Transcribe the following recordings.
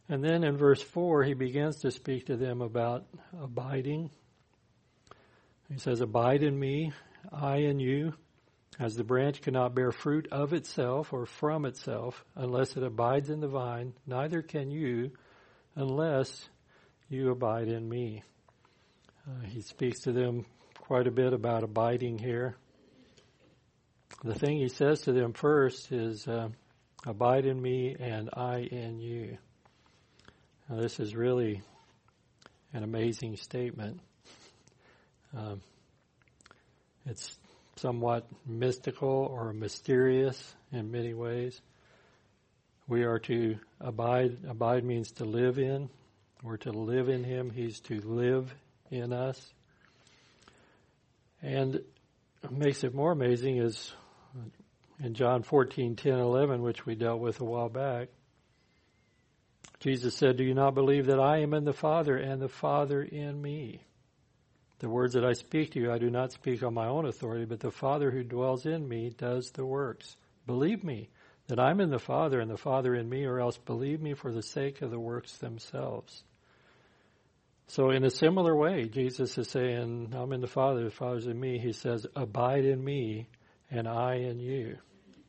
And then in verse 4, he begins to speak to them about abiding. He says, "Abide in me, I in you, as the branch cannot bear fruit of itself or from itself unless it abides in the vine, neither can you unless you abide in me." He speaks to them quite a bit about abiding here. The thing he says to them first is, "Abide in me and I in you." Now, this is really an amazing statement. It's somewhat mystical or mysterious in many ways. We are to abide. Abide means to live in. We're to live in him. He's to live in us. And what makes it more amazing is in John 14:10-11, which we dealt with a while back, Jesus said, "Do you not believe that I am in the Father and the Father in me? The words that I speak to you, I do not speak on my own authority, but the Father who dwells in me does the works. Believe me that I'm in the Father and the Father in me, or else believe me for the sake of the works themselves." So in a similar way, Jesus is saying, I'm in the Father, the Father's in me. He says, "Abide in me and I in you."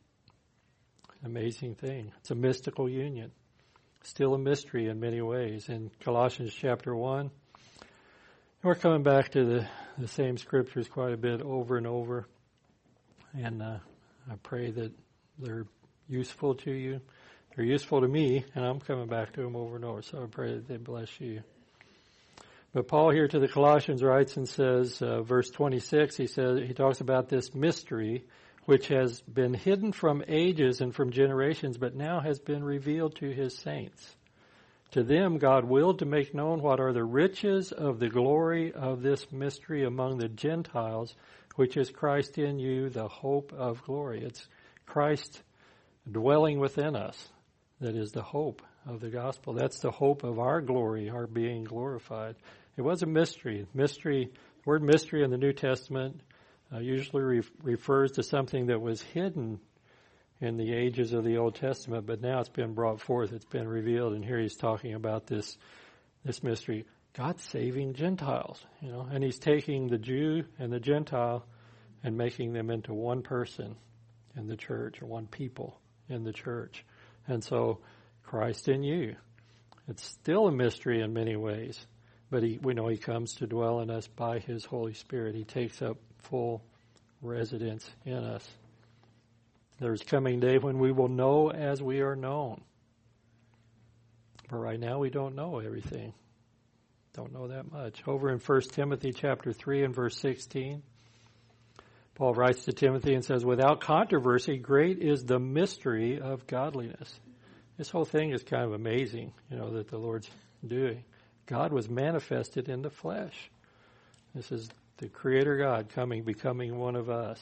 Amazing thing. It's a mystical union. Still a mystery in many ways. In Colossians chapter 1, we're coming back to the same scriptures quite a bit over and over. And I pray that they're useful to you. They're useful to me, and I'm coming back to them over and over. So I pray that they bless you. But Paul here to the Colossians writes and says, verse 26, he talks about this mystery which has been hidden from ages and from generations, but now has been revealed to his saints. To them God willed to make known what are the riches of the glory of this mystery among the Gentiles, which is Christ in you, the hope of glory. It's Christ dwelling within us that is the hope of the gospel. That's the hope of our glory, our being glorified. It was a mystery. The word mystery in the New Testament usually refers to something that was hidden in the ages of the Old Testament, but now it's been brought forth, it's been revealed, and here he's talking about this mystery. God's saving Gentiles, and he's taking the Jew and the Gentile and making them into one person in the church, or one people in the church. And so, Christ in you. It's still a mystery in many ways, but we know he comes to dwell in us by his Holy Spirit. He takes up full residence in us. There's coming a day when we will know as we are known. But right now we don't know everything. Don't know that much. Over in 1 Timothy chapter 3 and verse 16, Paul writes to Timothy and says, "Without controversy, great is the mystery of godliness." This whole thing is kind of amazing, that the Lord's doing. God was manifested in the flesh. This is the Creator God becoming one of us,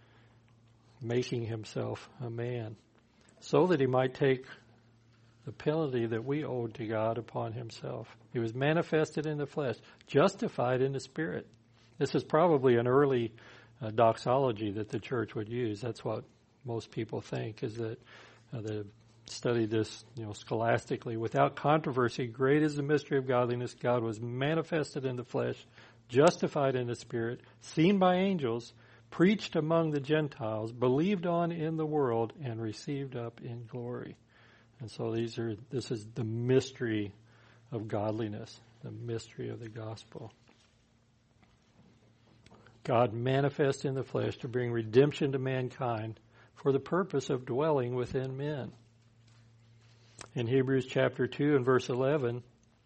making himself a man, so that he might take the penalty that we owed to God upon himself. He was manifested in the flesh, justified in the Spirit. This is probably an early doxology that the church would use. That's what most people think, is that they've studied this scholastically. "Without controversy, great is the mystery of godliness. God was manifested in the flesh, justified in the Spirit, seen by angels, preached among the Gentiles, believed on in the world, and received up in glory." And so this is the mystery of godliness, the mystery of the gospel. God manifest in the flesh to bring redemption to mankind for the purpose of dwelling within men. In Hebrews chapter 2 and verse 11,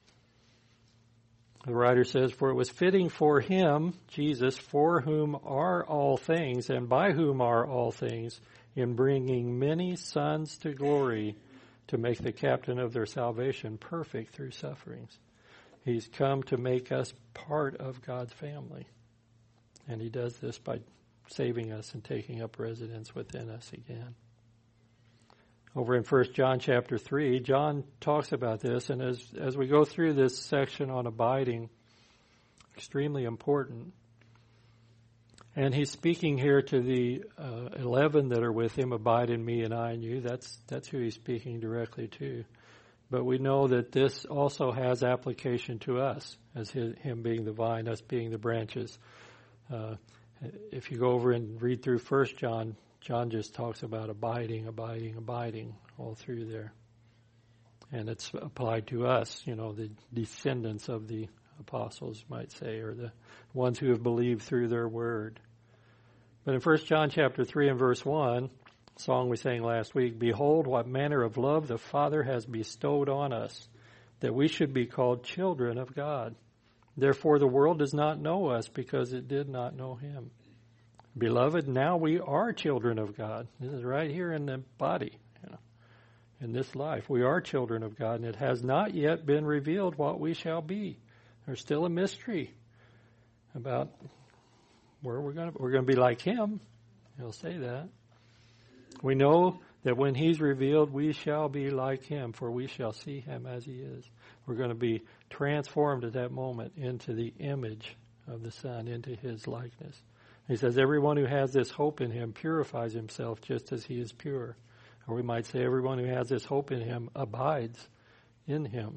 the writer says, "For it was fitting for him, Jesus, for whom are all things and by whom are all things, in bringing many sons to glory, to make the captain of their salvation perfect through sufferings." He's come to make us part of God's family. And he does this by saving us and taking up residence within us again. Over in 1 John chapter 3, John talks about this, and as we go through this section on abiding, extremely important. And he's speaking here to the 11 that are with him, "Abide in me and I in you." That's who he's speaking directly to. But we know that this also has application to us, as him being the vine, us being the branches. If you go over and read through 1 John, John just talks about abiding all through there. And it's applied to us, the descendants of the apostles, might say, or the ones who have believed through their word. But in 1 John chapter 3 and verse 1, song we sang last week, behold what manner of love the Father has bestowed on us, that we should be called children of God. Therefore the world does not know us because it did not know him. Beloved, now we are children of God. This is right here in the body, in this life. We are children of God, and it has not yet been revealed what we shall be. There's still a mystery about where we're going to be like him. He'll say that. We know that when he's revealed, we shall be like him, for we shall see him as he is. We're going to be transformed at that moment into the image of the Son, into his likeness. He says, everyone who has this hope in him purifies himself just as he is pure. Or we might say, everyone who has this hope in him abides in him.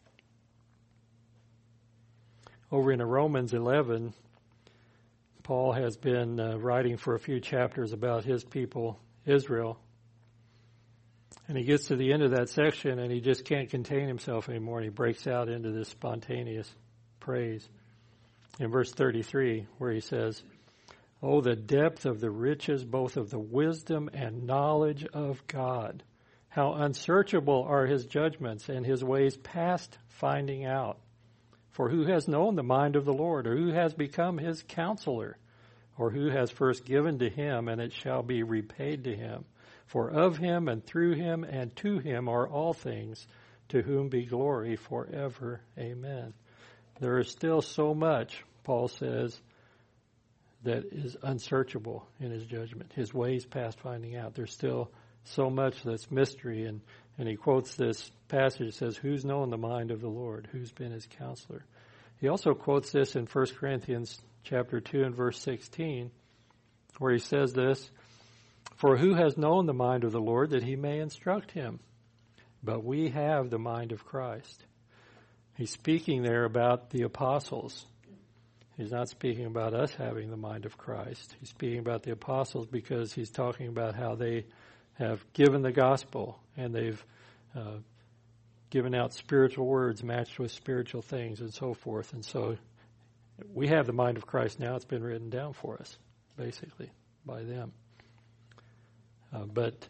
Over in Romans 11, Paul has been writing for a few chapters about his people, Israel. And he gets to the end of that section and he just can't contain himself anymore, and he breaks out into this spontaneous praise. In verse 33, where he says, oh, the depth of the riches, both of the wisdom and knowledge of God. How unsearchable are his judgments and his ways past finding out. For who has known the mind of the Lord, or who has become his counselor, or who has first given to him, and it shall be repaid to him? For of him and through him and to him are all things, to whom be glory forever. Amen. There is still so much, Paul says, that is unsearchable in his judgment, his ways past finding out. There's still so much that's mystery, and he quotes this passage, says, who's known the mind of the Lord? Who's been his counselor? He also quotes this in 1 Corinthians chapter 2 and verse 16, where he says this, for who has known the mind of the Lord that he may instruct him? But we have the mind of Christ. He's speaking there about the apostles. He's not speaking about us having the mind of Christ. He's speaking about the apostles because he's talking about how they have given the gospel and they've given out spiritual words matched with spiritual things and so forth. And so we have the mind of Christ now. It's been written down for us, basically, by them. But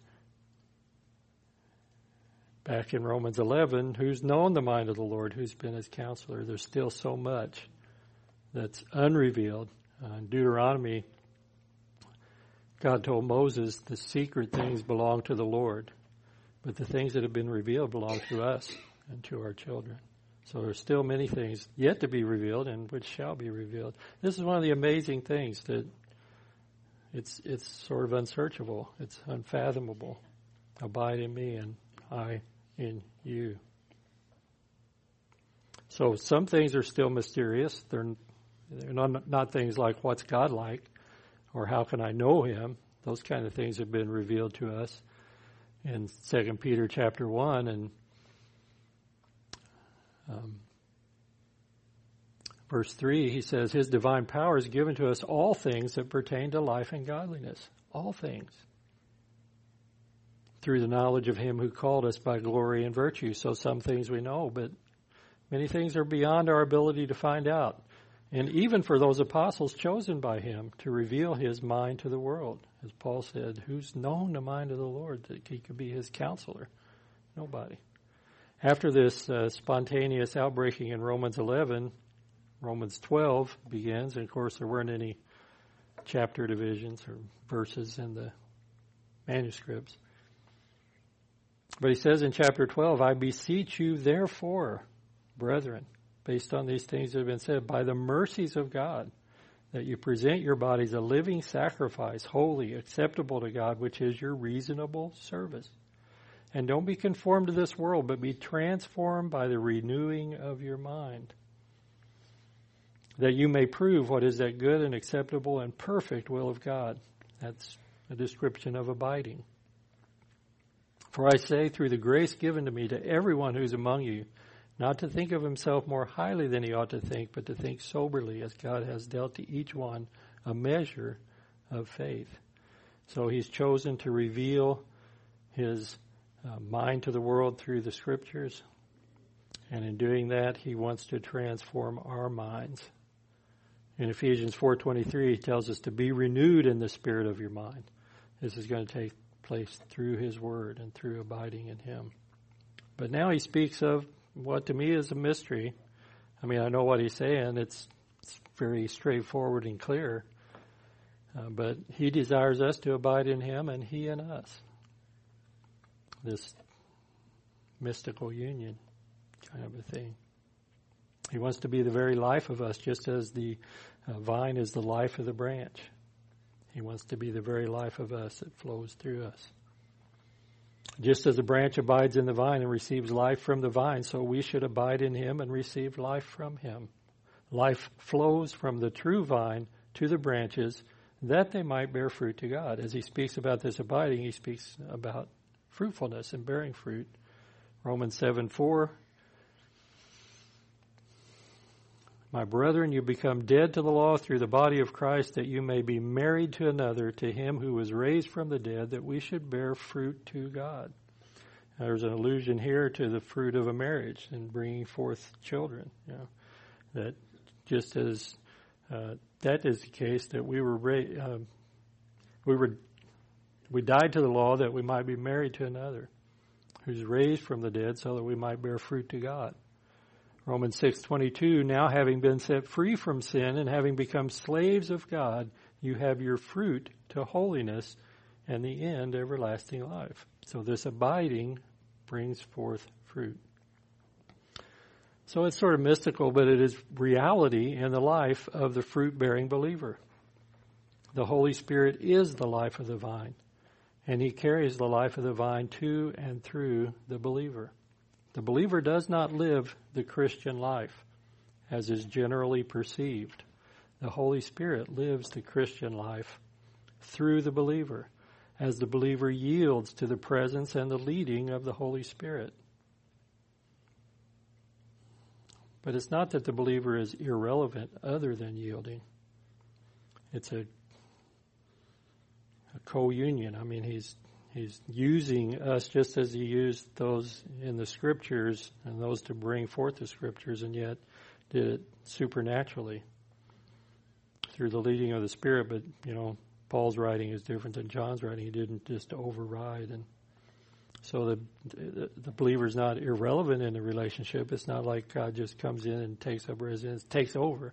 back in Romans 11, who's known the mind of the Lord? Who's been his counselor? There's still so much that's unrevealed. In Deuteronomy, God told Moses the secret things belong to the Lord, but the things that have been revealed belong to us and to our children. So there's still many things yet to be revealed and which shall be revealed. This is one of the amazing things, that it's sort of unsearchable. It's unfathomable. Abide in me and I in you. So some things are still mysterious. They're not things like what's God like or how can I know him. Those kind of things have been revealed to us in 2 Peter chapter 1 and verse 3. He says, his divine power is given to us all things that pertain to life and godliness. All things. Through the knowledge of him who called us by glory and virtue. So some things we know, but many things are beyond our ability to find out. And even for those apostles chosen by him to reveal his mind to the world. As Paul said, who's known the mind of the Lord that he could be his counselor? Nobody. After this spontaneous outbreaking in Romans 11, Romans 12 begins. And of course, there weren't any chapter divisions or verses in the manuscripts. But he says in chapter 12, I beseech you therefore, brethren, based on these things that have been said, by the mercies of God, that you present your bodies a living sacrifice, holy, acceptable to God, which is your reasonable service. And don't be conformed to this world, but be transformed by the renewing of your mind, that you may prove what is that good and acceptable and perfect will of God. That's a description of abiding. For I say, through the grace given to me, to everyone who's among you, not to think of himself more highly than he ought to think, but to think soberly, as God has dealt to each one a measure of faith. So he's chosen to reveal his mind to the world through the Scriptures. And in doing that, he wants to transform our minds. In Ephesians 4:23, he tells us to be renewed in the spirit of your mind. This is going to take place through his word and through abiding in him. But now he speaks of what to me is a mystery. I mean, I know what he's saying. It's very straightforward and clear. But he desires us to abide in him and he in us. This mystical union kind of a thing. He wants to be the very life of us, just as the vine is the life of the branch. He wants to be the very life of us that flows through us. Just as a branch abides in the vine and receives life from the vine, so we should abide in him and receive life from him. Life flows from the true vine to the branches, that they might bear fruit to God. As he speaks about this abiding, he speaks about fruitfulness and bearing fruit. Romans 7:4. My brethren, you become dead to the law through the body of Christ, that you may be married to another, to him who was raised from the dead, that we should bear fruit to God. There's an allusion here to the fruit of a marriage and bringing forth children. That just as that is the case, that we died to the law that we might be married to another, who's raised from the dead, so that we might bear fruit to God. Romans 6:22, now having been set free from sin and having become slaves of God, you have your fruit to holiness and the end everlasting life. So this abiding brings forth fruit. So it's sort of mystical, but it is reality in the life of the fruit-bearing believer. The Holy Spirit is the life of the vine, and he carries the life of the vine to and through the believer. The believer does not live the Christian life as is generally perceived. The Holy Spirit lives the Christian life through the believer, as the believer yields to the presence and the leading of the Holy Spirit. But it's not that the believer is irrelevant other than yielding. It's a co-union. I mean, he's using us just as he used those in the Scriptures and those to bring forth the Scriptures, and yet did it supernaturally through the leading of the Spirit. But, Paul's writing is different than John's writing. He didn't just override. And so the believer's not irrelevant in the relationship. It's not like God just comes in and takes up residence, takes over.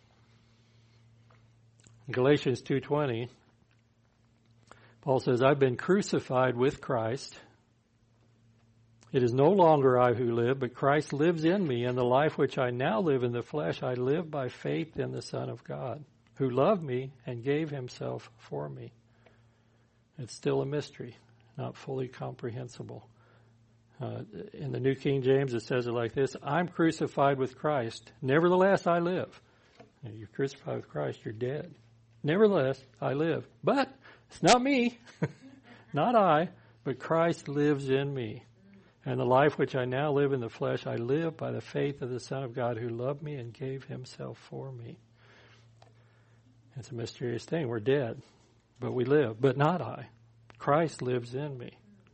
In Galatians 2:20, Paul says, I've been crucified with Christ. It is no longer I who live, but Christ lives in me, and the life which I now live in the flesh, I live by faith in the Son of God, who loved me and gave himself for me. It's still a mystery, not fully comprehensible. In the New King James, it says it like this, I'm crucified with Christ. Nevertheless, I live. You're crucified with Christ, you're dead. Nevertheless, I live. But it's not me, not I, but Christ lives in me. And the life which I now live in the flesh, I live by the faith of the Son of God who loved me and gave himself for me. It's a mysterious thing. We're dead, but we live. But not I. Christ lives in me.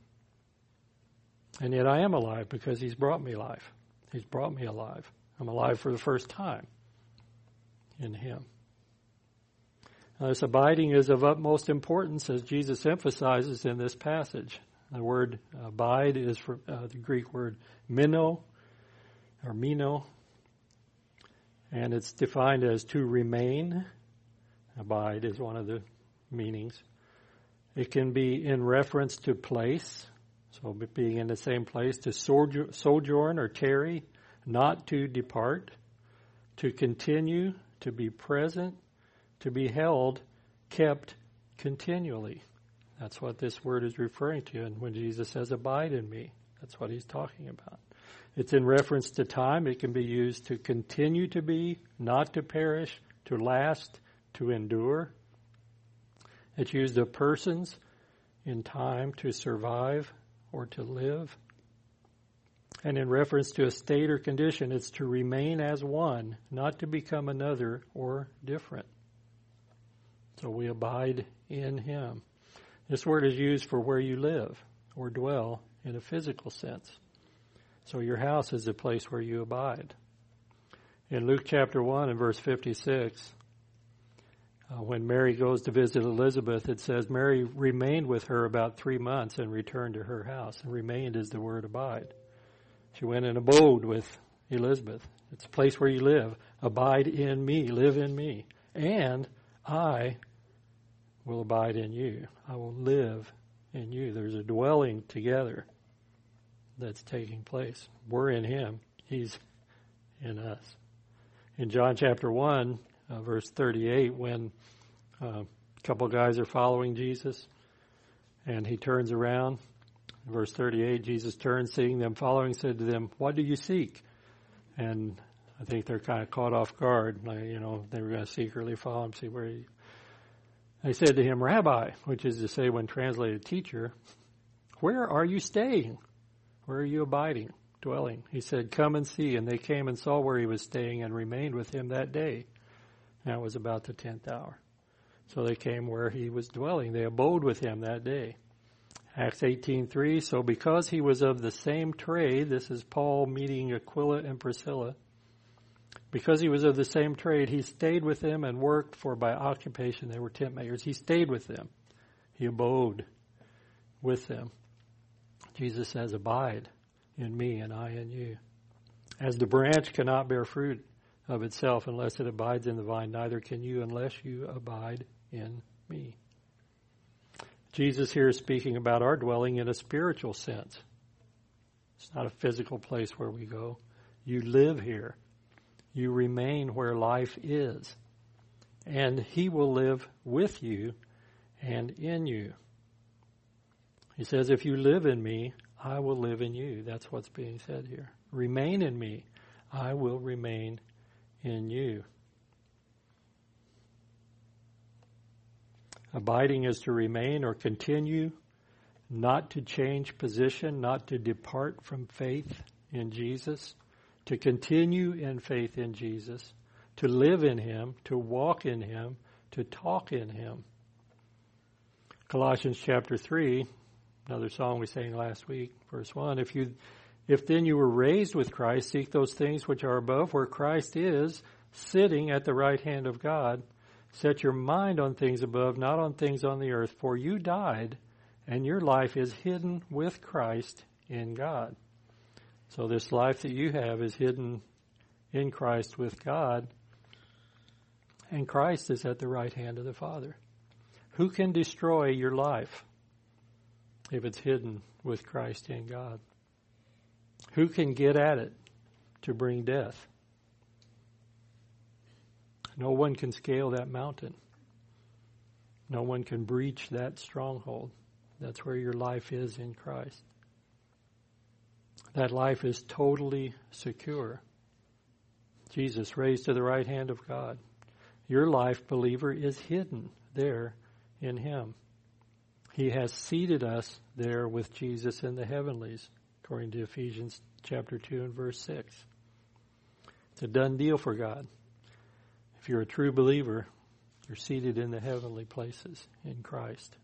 And yet I am alive because he's brought me life. He's brought me alive. I'm alive for the first time in him. Now, this abiding is of utmost importance, as Jesus emphasizes in this passage. The word abide is from the Greek word mino, or mino, and it's defined as to remain. Abide is one of the meanings. It can be in reference to place, so being in the same place, to sojourn or tarry, not to depart, to continue, to be present, to be held, kept continually. That's what this word is referring to. And when Jesus says, abide in me, that's what he's talking about. It's in reference to time. It can be used to continue to be, not to perish, to last, to endure. It's used of persons in time, to survive or to live. And in reference to a state or condition, it's to remain as one, not to become another or different. So we abide in him. This word is used for where you live or dwell in a physical sense. So your house is a place where you abide. In Luke chapter 1 and verse 56, when Mary goes to visit Elizabeth, it says Mary remained with her about 3 months and returned to her house. And remained is the word abide. She went and abode with Elizabeth. It's a place where you live. Abide in me, live in me. And I will abide in you. I will live in you. There's a dwelling together that's taking place. We're in him. He's in us. In John chapter 1, verse 38, when a couple guys are following Jesus and he turns around, verse 38, Jesus turned, seeing them following, said to them, "What do you seek?" And I think they're kind of caught off guard. Like, they were going to secretly follow him, see where he... They said to him, "Rabbi," which is to say, when translated, teacher, "where are you staying? Where are you abiding, dwelling?" He said, "Come and see." And they came and saw where he was staying and remained with him that day. That was about the 10th hour. So they came where he was dwelling. They abode with him that day. Acts 18:3, so because he was of the same trade, this is Paul meeting Aquila and Priscilla. Because he was of the same trade, he stayed with them and worked, for by occupation they were tent makers. He stayed with them. He abode with them. Jesus says, "Abide in me and I in you." As the branch cannot bear fruit of itself unless it abides in the vine, neither can you unless you abide in me. Jesus here is speaking about our dwelling in a spiritual sense. It's not a physical place where we go. You live here. You remain where life is. And he will live with you and in you. He says, if you live in me, I will live in you. That's what's being said here. Remain in me. I will remain in you. Abiding is to remain or continue, not to change position, not to depart from faith in Jesus, to continue in faith in Jesus, to live in him, to walk in him, to talk in him. Colossians chapter 3, another song we sang last week, verse 1, if then you were raised with Christ, seek those things which are above, where Christ is, sitting at the right hand of God. Set your mind on things above, not on things on the earth, for you died, and your life is hidden with Christ in God. So this life that you have is hidden in Christ with God, and Christ is at the right hand of the Father. Who can destroy your life if it's hidden with Christ in God? Who can get at it to bring death? No one can scale that mountain. No one can breach that stronghold. That's where your life is in Christ. That life is totally secure. Jesus raised to the right hand of God. Your life, believer, is hidden there in him. He has seated us there with Jesus in the heavenlies, according to Ephesians chapter 2 and verse 6. It's a done deal for God. If you're a true believer, you're seated in the heavenly places in Christ.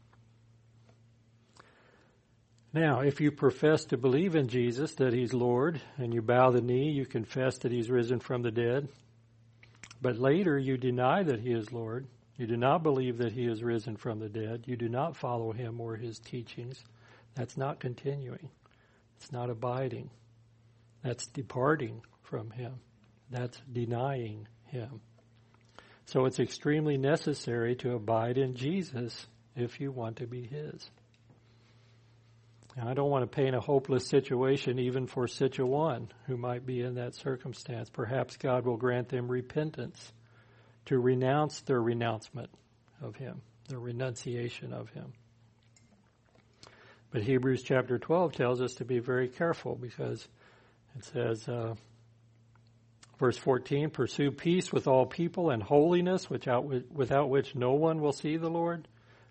Now, if you profess to believe in Jesus, that he's Lord, and you bow the knee, you confess that he's risen from the dead, but later you deny that he is Lord, you do not believe that he is risen from the dead, you do not follow him or his teachings, that's not continuing. It's not abiding. That's departing from him. That's denying him. So it's extremely necessary to abide in Jesus if you want to be his. Now, I don't want to paint a hopeless situation even for such a one who might be in that circumstance. Perhaps God will grant them repentance to renounce their renouncement of him, their renunciation of him. But Hebrews chapter 12 tells us to be very careful, because it says, verse 14, pursue peace with all people and holiness, without which no one will see the Lord.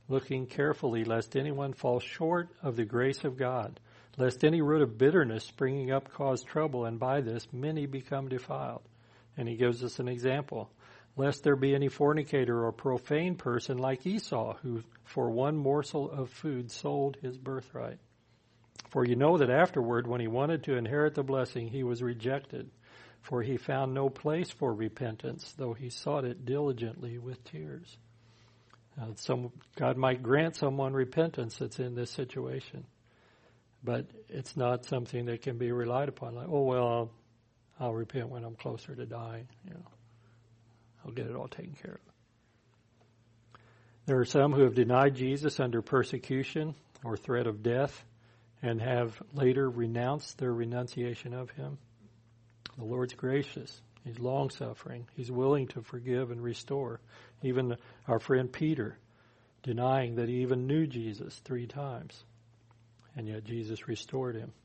looking carefully lest anyone fall short of the grace of God, lest any root of bitterness springing up cause trouble, and by this many become defiled. And he gives us an example. Lest there be any fornicator or profane person like Esau, who for one morsel of food sold his birthright. For you know that afterward, when he wanted to inherit the blessing, he was rejected. For he found no place for repentance, though he sought it diligently with tears. God might grant someone repentance that's in this situation, but it's not something that can be relied upon. Like, oh, well, I'll repent when I'm closer to dying. I'll get it all taken care of. There are some who have denied Jesus under persecution or threat of death and have later renounced their renunciation of him. The Lord's gracious. He's long-suffering. He's willing to forgive and restore. Even our friend Peter, denying that he even knew Jesus 3 times. And yet Jesus restored him.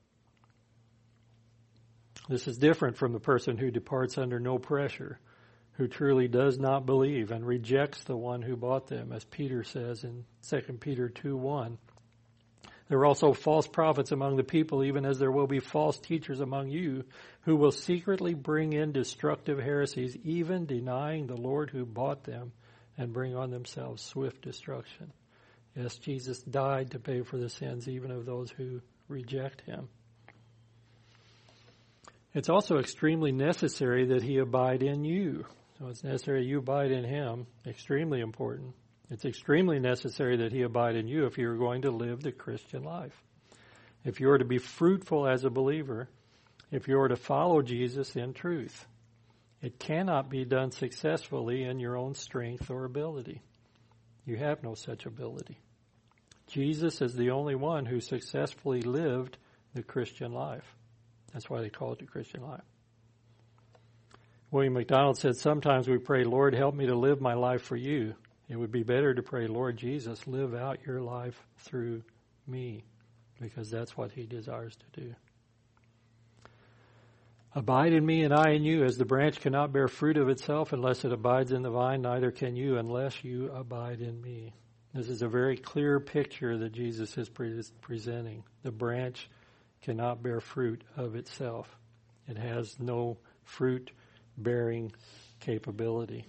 This is different from the person who departs under no pressure, who truly does not believe and rejects the one who bought them, as Peter says in 2 Peter 2:1. There are also false prophets among the people, even as there will be false teachers among you, who will secretly bring in destructive heresies, even denying the Lord who bought them, and bring on themselves swift destruction. Yes, Jesus died to pay for the sins even of those who reject him. It's also extremely necessary that he abide in you. So it's necessary you abide in him. Extremely important. It's extremely necessary that he abide in you if you're going to live the Christian life. If you are to be fruitful as a believer, if you are to follow Jesus in truth, it cannot be done successfully in your own strength or ability. You have no such ability. Jesus is the only one who successfully lived the Christian life. That's why they call it the Christian life. William MacDonald said, sometimes we pray, Lord, help me to live my life for you. It would be better to pray, Lord Jesus, live out your life through me, because that's what he desires to do. Abide in me and I in you, as the branch cannot bear fruit of itself unless it abides in the vine, neither can you unless you abide in me. This is a very clear picture that Jesus is presenting. The branch cannot bear fruit of itself. It has no fruit-bearing capability.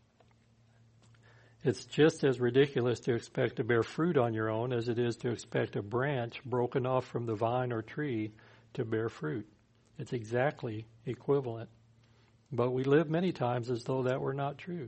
It's just as ridiculous to expect to bear fruit on your own as it is to expect a branch broken off from the vine or tree to bear fruit. It's exactly equivalent. But we live many times as though that were not true.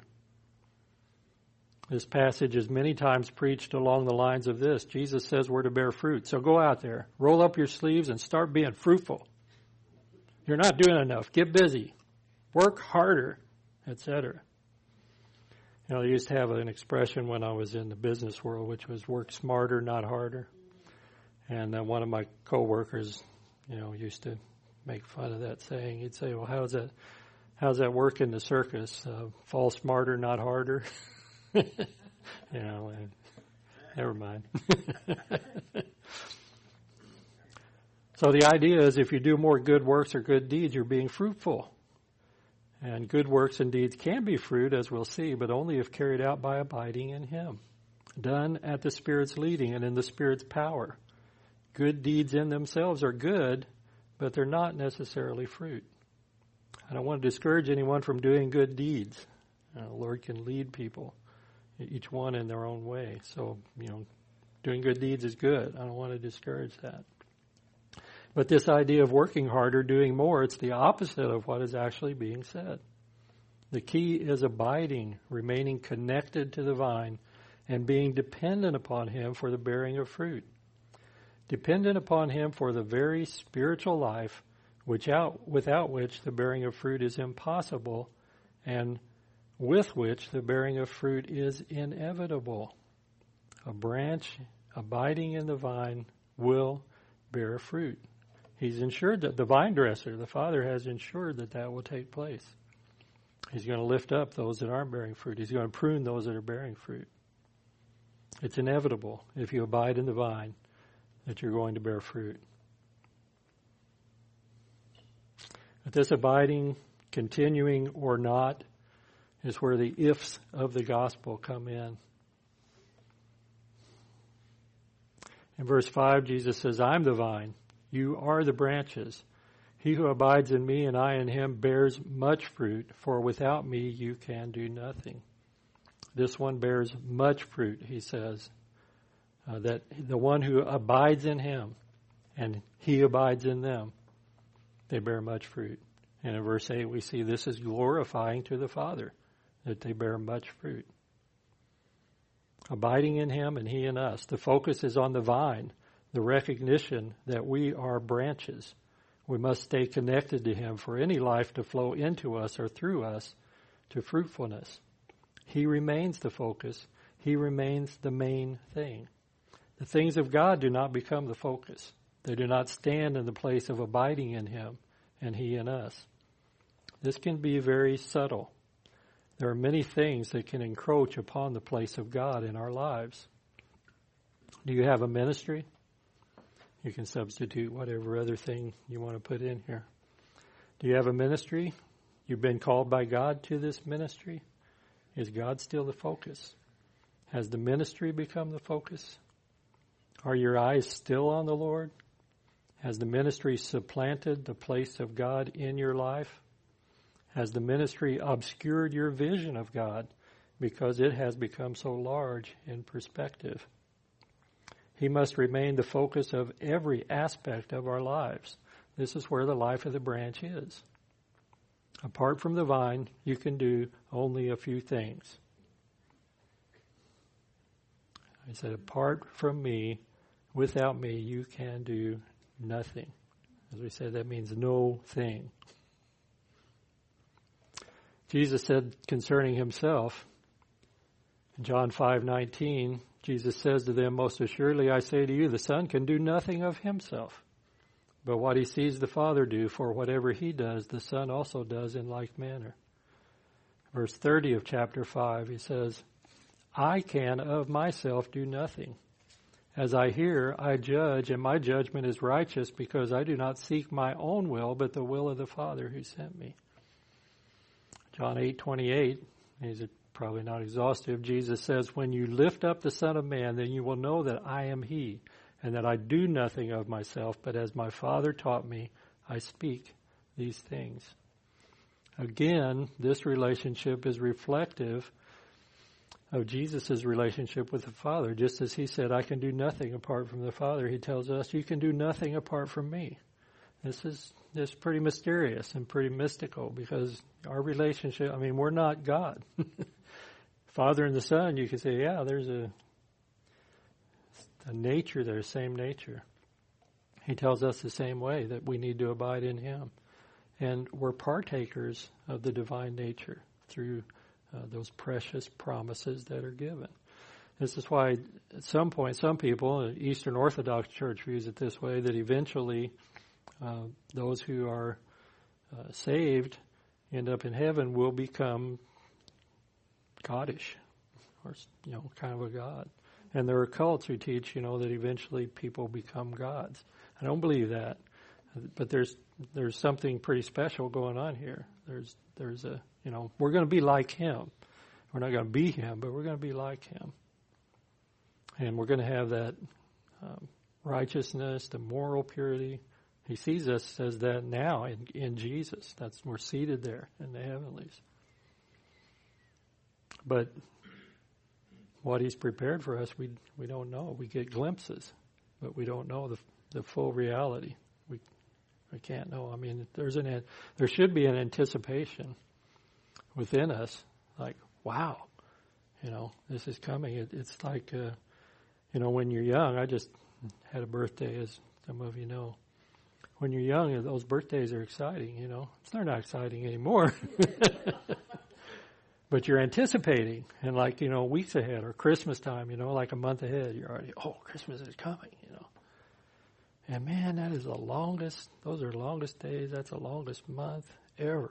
This passage is many times preached along the lines of this. Jesus says we're to bear fruit. So go out there, roll up your sleeves, and start being fruitful. You're not doing enough. Get busy. Work harder, etc. I used to have an expression when I was in the business world, which was work smarter, not harder. And one of my coworkers, used to make fun of that saying. He'd say, well, how's that work in the circus? Fall smarter, not harder. Never mind. So the idea is if you do more good works or good deeds, you're being fruitful. And good works and deeds can be fruit, as we'll see, but only if carried out by abiding in him, done at the Spirit's leading and in the Spirit's power. Good deeds in themselves are good, but they're not necessarily fruit. I don't want to discourage anyone from doing good deeds. The Lord can lead people, each one in their own way. So, doing good deeds is good. I don't want to discourage that. But this idea of working harder, doing more, it's the opposite of what is actually being said. The key is abiding, remaining connected to the vine, and being dependent upon him for the bearing of fruit. Dependent upon him for the very spiritual life without which the bearing of fruit is impossible, and with which the bearing of fruit is inevitable. A branch abiding in the vine will bear fruit. He's ensured that the vine dresser, the Father, has ensured that will take place. He's going to lift up those that aren't bearing fruit. He's going to prune those that are bearing fruit. It's inevitable, if you abide in the vine, that you're going to bear fruit. But this abiding, continuing or not, is where the ifs of the gospel come in. In verse 5, Jesus says, I'm the vine. You are the branches. He who abides in me and I in him bears much fruit, for without me you can do nothing. This one bears much fruit, he says, that the one who abides in him and he abides in them, they bear much fruit. And in verse 8 we see this is glorifying to the Father, that they bear much fruit. Abiding in him and he in us. The focus is on the vine, the recognition that we are branches. We must stay connected to him for any life to flow into us or through us to fruitfulness. He remains the focus. He remains the main thing. The things of God do not become the focus. They do not stand in the place of abiding in him and he in us. This can be very subtle. There are many things that can encroach upon the place of God in our lives. Do you have a ministry? You can substitute whatever other thing you want to put in here. Do you have a ministry? You've been called by God to this ministry. Is God still the focus? Has the ministry become the focus? Are your eyes still on the Lord? Has the ministry supplanted the place of God in your life? Has the ministry obscured your vision of God because it has become so large in perspective? He must remain the focus of every aspect of our lives. This is where the life of the branch is. Apart from the vine, you can do only a few things. I said, apart from me, without me, you can do nothing. As we said, that means no thing. Jesus said concerning himself, in John 5:19, Jesus says to them, most assuredly I say to you, the Son can do nothing of himself, but what he sees the Father do, for whatever he does, the Son also does in like manner. Verse 30 of chapter 5, he says, I can of myself do nothing. As I hear, I judge, and my judgment is righteous, because I do not seek my own will, but the will of the Father who sent me. John 8:28, these are probably not exhaustive. Jesus says, when you lift up the Son of Man, then you will know that I am he, and that I do nothing of myself, but as my Father taught me, I speak these things. Again, this relationship is reflective of Jesus' relationship with the Father. Just as he said, I can do nothing apart from the Father, he tells us, you can do nothing apart from me. This is pretty mysterious and pretty mystical, because our relationship, we're not God. Father and the Son, you can say, yeah, there's a nature there, same nature. He tells us the same way, that we need to abide in him. And we're partakers of the divine nature through those precious promises that are given. This is why at some point, some people, Eastern Orthodox Church views it this way, that eventually those who are saved, end up in heaven, will become Godish, or kind of a god. And there are cults who teach, that eventually people become gods. I don't believe that, but there's something pretty special going on here. There's a we're going to be like him. We're not going to be him, but we're going to be like him, and we're going to have that righteousness, the moral purity. He sees us as that now in Jesus. We're seated there in the heavenlies. But what he's prepared for us, we don't know. We get glimpses, but we don't know the full reality. We can't know. There should be an anticipation within us, like, wow, this is coming. It's like, when you're young. I just had a birthday, as some of you know. When you're young, those birthdays are exciting, They're not exciting anymore. But you're anticipating, and weeks ahead, or Christmas time, like a month ahead, you're already, Christmas is coming, And man, those are the longest days, that's the longest month ever.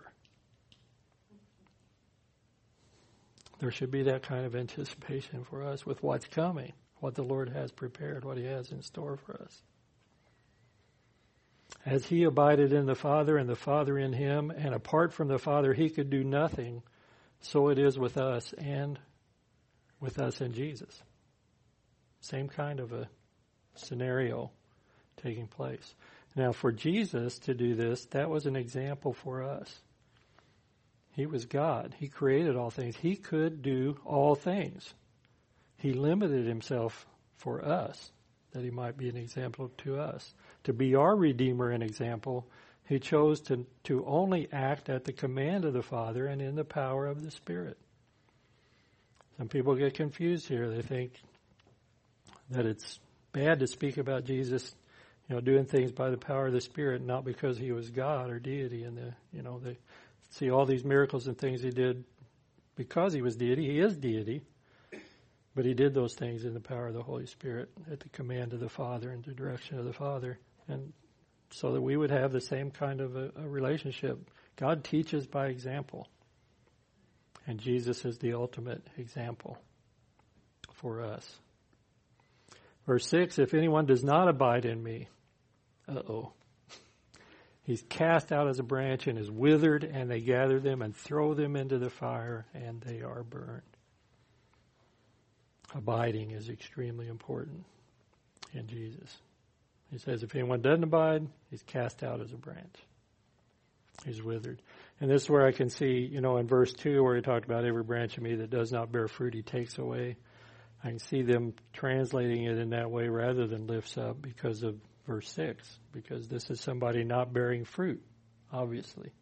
There should be that kind of anticipation for us with what's coming, what the Lord has prepared, what he has in store for us. As he abided in the Father and the Father in him, and apart from the Father he could do nothing, so it is with us and with us in Jesus. Same kind of a scenario taking place. Now, for Jesus to do this, that was an example for us. He was God. He created all things. He could do all things. He limited himself for us, that he might be an example to us. To be our Redeemer and example, he chose to only act at the command of the Father and in the power of the Spirit. Some people get confused here. They think that it's bad to speak about Jesus, doing things by the power of the Spirit, not because he was God or deity. And they see all these miracles and things he did because he was deity. He is deity, but he did those things in the power of the Holy Spirit at the command of the Father and the direction of the Father, and so that we would have the same kind of a relationship. God teaches by example, and Jesus is the ultimate example for us. Verse 6, if anyone does not abide in me, he's cast out as a branch and is withered, and they gather them and throw them into the fire, and they are burned. Abiding is extremely important in Jesus. He says if anyone doesn't abide, he's cast out as a branch. He's withered. And this is where I can see, in verse 2 where he talked about every branch of me that does not bear fruit, he takes away. I can see them translating it in that way rather than lifts up because of verse 6, because this is somebody not bearing fruit, obviously.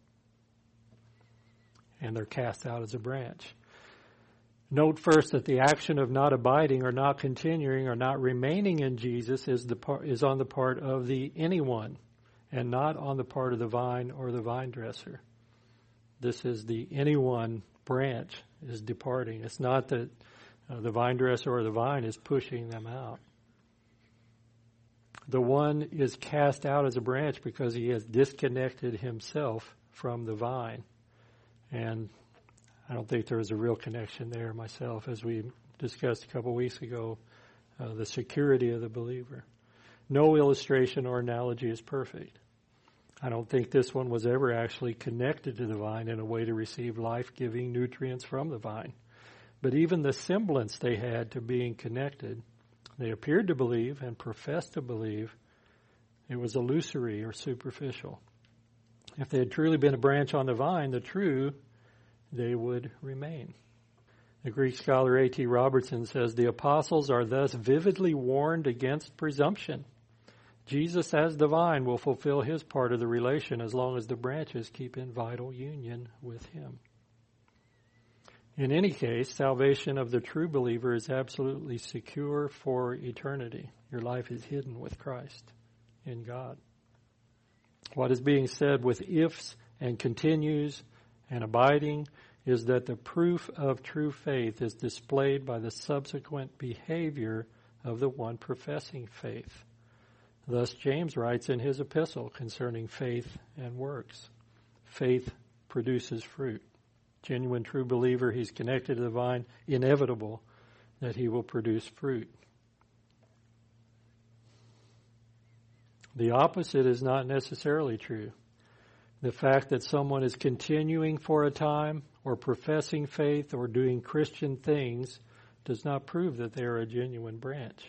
And they're cast out as a branch. Note first that the action of not abiding or not continuing or not remaining in Jesus is on the part of the anyone and not on the part of the vine or the vine dresser. This is the anyone branch is departing. It's not that the vine dresser or the vine is pushing them out. The one is cast out as a branch because he has disconnected himself from the vine. And I don't think there is a real connection there myself, as we discussed a couple weeks ago, the security of the believer. No illustration or analogy is perfect. I don't think this one was ever actually connected to the vine in a way to receive life-giving nutrients from the vine. But even the semblance they had to being connected, they appeared to believe and professed to believe, it was illusory or superficial. If they had truly been a branch on the vine, the true, they would remain. The Greek scholar A.T. Robertson says, the apostles are thus vividly warned against presumption. Jesus as the vine will fulfill his part of the relation as long as the branches keep in vital union with him. In any case, salvation of the true believer is absolutely secure for eternity. Your life is hidden with Christ in God. What is being said with ifs and continues and abiding is that the proof of true faith is displayed by the subsequent behavior of the one professing faith. Thus, James writes in his epistle concerning faith and works. Faith produces fruit. Genuine true believer, he's connected to the vine, inevitable that he will produce fruit. The opposite is not necessarily true. The fact that someone is continuing for a time or professing faith or doing Christian things does not prove that they are a genuine branch.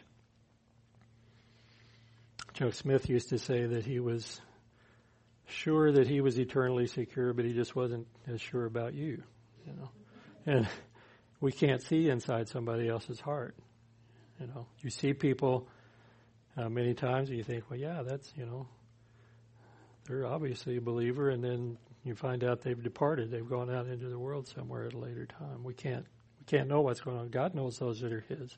Chuck Smith used to say that he was sure that he was eternally secure, but he just wasn't as sure about you, And we can't see inside somebody else's heart. You see people many times and you think, well, yeah, that's, they're obviously a believer, and then you find out they've departed. They've gone out into the world somewhere at a later time. We can't know what's going on. God knows those that are his.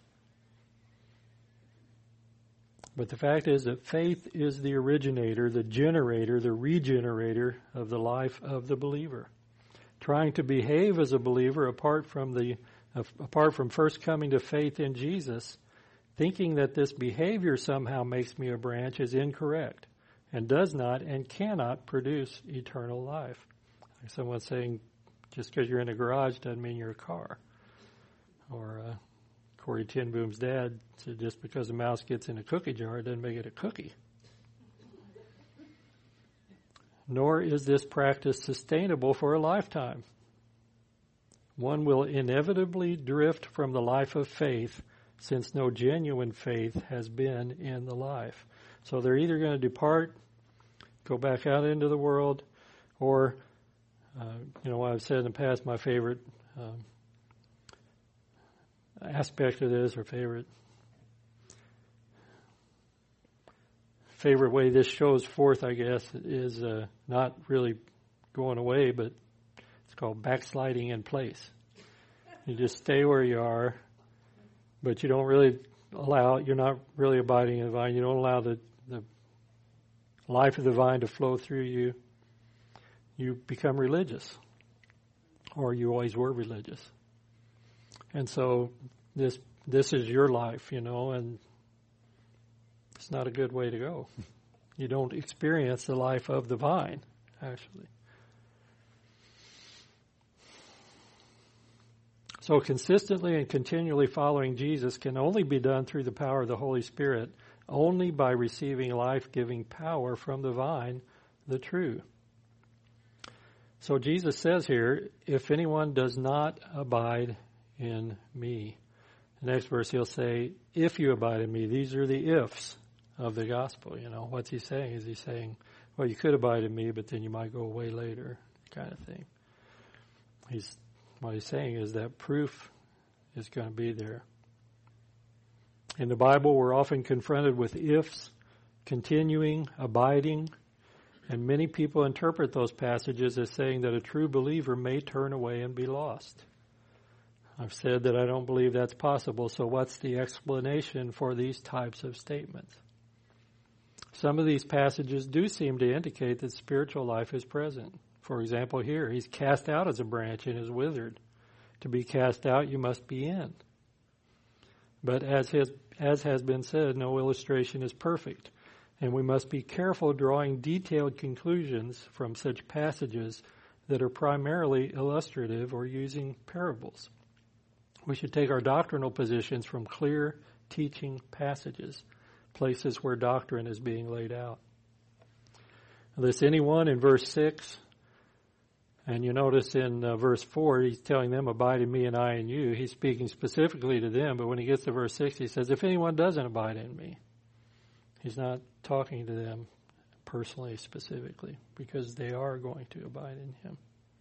But the fact is that faith is the originator, the generator, the regenerator of the life of the believer. Trying to behave as a believer apart from first coming to faith in Jesus, thinking that this behavior somehow makes me a branch is incorrect and does not and cannot produce eternal life. Like someone saying, just because you're in a garage doesn't mean you're a car. Or Corey Ten Boom's dad said, just because a mouse gets in a cookie jar, it doesn't make it a cookie. Nor is this practice sustainable for a lifetime. One will inevitably drift from the life of faith since no genuine faith has been in the life. So they're either going to depart, go back out into the world, or, what I've said in the past, my favorite aspect of this, or favorite way this shows forth, I guess, is not really going away, but it's called backsliding in place. You just stay where you are, but you don't really you're not really abiding in the vine. You don't allow the life of the vine to flow through you. You become religious, or you always were religious. And so this is your life, and it's not a good way to go. You don't experience the life of the vine, actually. So consistently and continually following Jesus can only be done through the power of the Holy Spirit, only by receiving life-giving power from the vine, the true. So Jesus says here, if anyone does not abide in me. The next verse he'll say, if you abide in me. These are the ifs of the gospel. What's he saying? Is he saying, well, you could abide in me, but then you might go away later, kind of thing. What he's saying is that proof is going to be there. In the Bible, we're often confronted with ifs, continuing, abiding, and many people interpret those passages as saying that a true believer may turn away and be lost. I've said that I don't believe that's possible, so what's the explanation for these types of statements? Some of these passages do seem to indicate that spiritual life is present. For example, here, he's cast out as a branch and is withered. To be cast out, you must be in. But as has been said, no illustration is perfect, and we must be careful drawing detailed conclusions from such passages that are primarily illustrative or using parables. We should take our doctrinal positions from clear teaching passages, places where doctrine is being laid out. This anyone in verse 6, and you notice in verse 4, he's telling them, abide in me and I in you. He's speaking specifically to them, but when he gets to verse 6, he says, if anyone doesn't abide in me. He's not talking to them personally, specifically, because they are going to abide in him.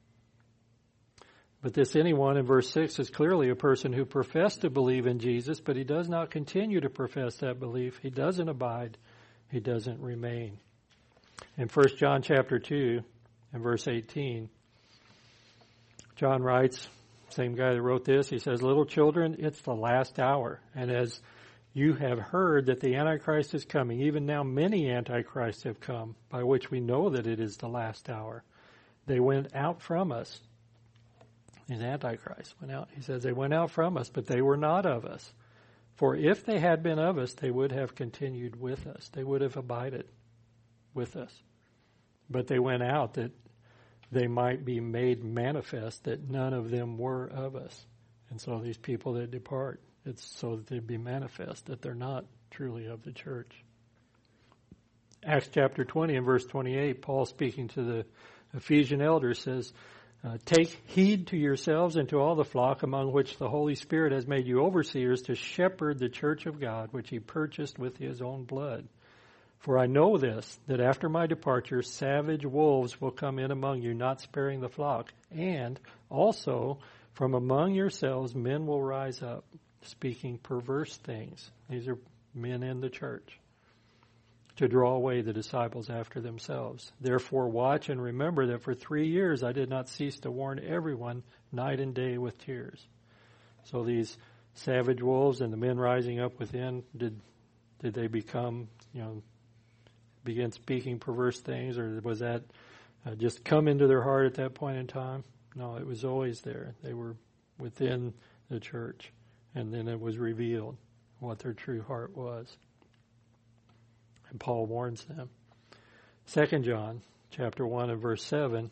But this anyone in verse 6 is clearly a person who professed to believe in Jesus, but he does not continue to profess that belief. He doesn't abide. He doesn't remain. In 1 John chapter 2 and verse 18, John writes, same guy that wrote this, he says, little children, it's the last hour. And as you have heard that the Antichrist is coming, even now many Antichrists have come, by which we know that it is the last hour. They went out from us. These Antichrists went out. He says they went out from us, but they were not of us. For if they had been of us, they would have continued with us. They would have abided with us. But they went out that they might be made manifest that none of them were of us. And so these people that depart, it's so that they'd be manifest that they're not truly of the church. Acts chapter 20 and verse 28, Paul speaking to the Ephesian elders says, take heed to yourselves and to all the flock among which the Holy Spirit has made you overseers to shepherd the church of God, which he purchased with his own blood. For I know this, that after my departure, savage wolves will come in among you, not sparing the flock. And also, from among yourselves, men will rise up, speaking perverse things. These are men in the church, to draw away the disciples after themselves. Therefore, watch and remember that for 3 years I did not cease to warn everyone night and day with tears. So these savage wolves and the men rising up within, did they become, begin speaking perverse things, or was that just come into their heart at that point in time? No, it was always there. They were within the church, and then it was revealed what their true heart was. And Paul warns them. 2 John chapter 1 and verse 7,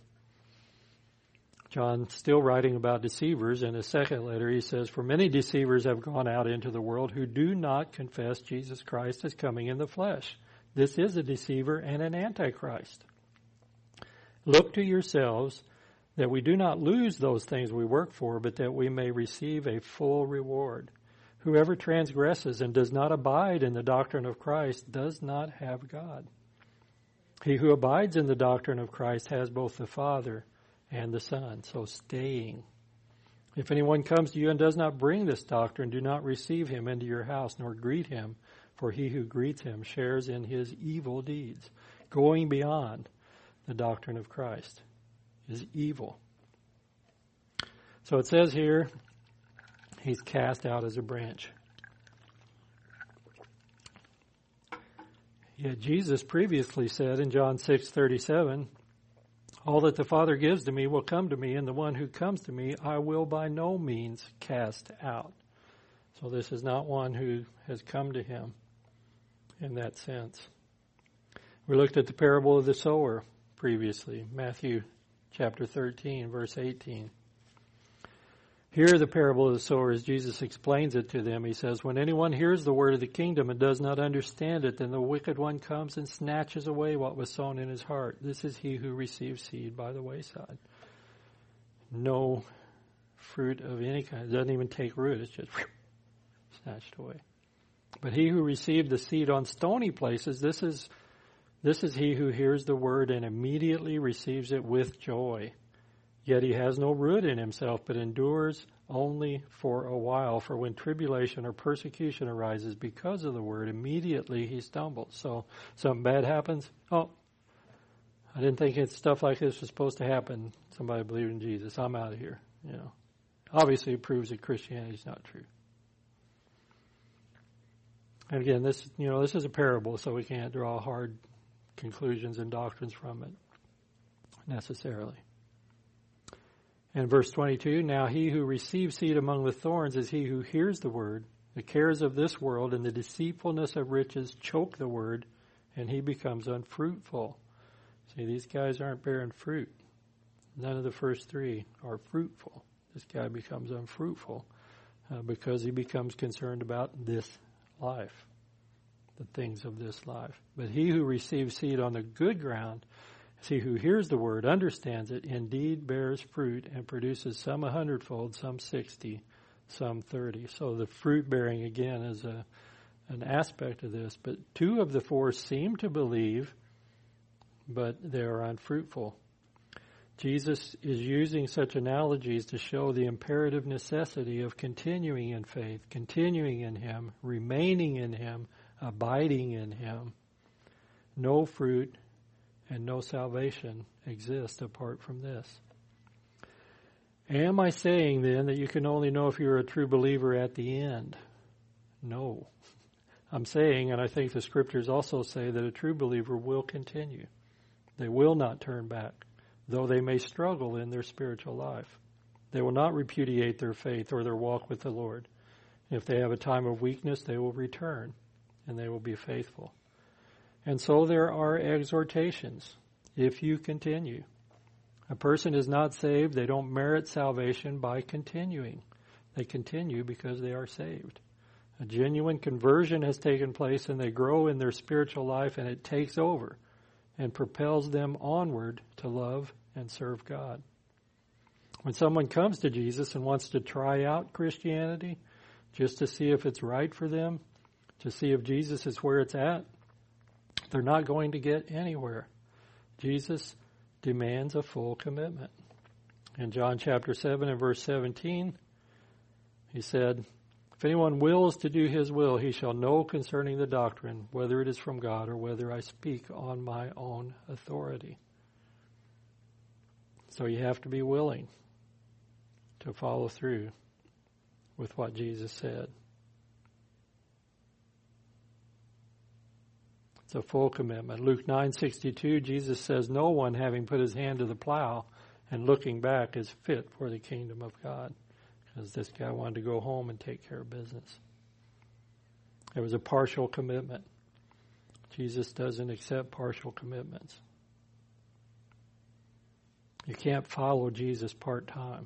John still writing about deceivers. In his second letter he says, for many deceivers have gone out into the world who do not confess Jesus Christ as coming in the flesh. This is a deceiver and an antichrist. Look to yourselves that we do not lose those things we work for, but that we may receive a full reward. Whoever transgresses and does not abide in the doctrine of Christ does not have God. He who abides in the doctrine of Christ has both the Father and the Son. So staying. If anyone comes to you and does not bring this doctrine, do not receive him into your house, nor greet him, for he who greets him shares in his evil deeds. Going beyond the doctrine of Christ is evil. So it says here, he's cast out as a branch. Yet Jesus previously said in John 6:37, all that the Father gives to me will come to me, and the one who comes to me I will by no means cast out. So this is not one who has come to him in that sense. We looked at the parable of the sower previously, Matthew chapter 13, verse 18. Here the parable of the sower, as Jesus explains it to them, he says, when anyone hears the word of the kingdom and does not understand it, then the wicked one comes and snatches away what was sown in his heart. This is he who receives seed by the wayside. No fruit of any kind. It doesn't even take root. It's just snatched away. But he who received the seed on stony places, this is he who hears the word and immediately receives it with joy. Yet he has no root in himself, but endures only for a while. For when tribulation or persecution arises because of the word, immediately he stumbles. So something bad happens. Oh, I didn't think stuff like this was supposed to happen. Somebody believed in Jesus. I'm out of here. Obviously it proves that Christianity is not true. And again, this is a parable, so we can't draw hard conclusions and doctrines from it necessarily. And verse 22, now he who receives seed among the thorns is he who hears the word. The cares of this world and the deceitfulness of riches choke the word, and he becomes unfruitful. See, these guys aren't bearing fruit. None of the first three are fruitful. This guy becomes unfruitful because he becomes concerned about this life, the things of this life. But he who receives seed on the good ground, he who hears the word, understands it, indeed bears fruit and produces some 100-fold, some 60, some 30. So the fruit bearing again is an aspect of this. But 2 of the 4 seem to believe, but they are unfruitful. Jesus is using such analogies to show the imperative necessity of continuing in faith, continuing in him, remaining in him, abiding in him. No fruit and no salvation exists apart from this. Am I saying then that you can only know if you're a true believer at the end? No. I'm saying, and I think the scriptures also say, that a true believer will continue. They will not turn back, though they may struggle in their spiritual life. They will not repudiate their faith or their walk with the Lord. If they have a time of weakness, they will return, and they will be faithful. And so there are exhortations, if you continue. A person is not saved, they don't merit salvation by continuing. They continue because they are saved. A genuine conversion has taken place, and they grow in their spiritual life, and it takes over and propels them onward to love and serve God. When someone comes to Jesus and wants to try out Christianity, just to see if it's right for them, to see if Jesus is where it's at, they're not going to get anywhere. Jesus demands a full commitment. In John chapter 7 and verse 17, he said, if anyone wills to do his will, he shall know concerning the doctrine, whether it is from God or whether I speak on my own authority. So you have to be willing to follow through with what Jesus said. It's a full commitment. Luke 9:62, Jesus says, no one having put his hand to the plow and looking back is fit for the kingdom of God. Because this guy wanted to go home and take care of business. It was a partial commitment. Jesus doesn't accept partial commitments. You can't follow Jesus part-time.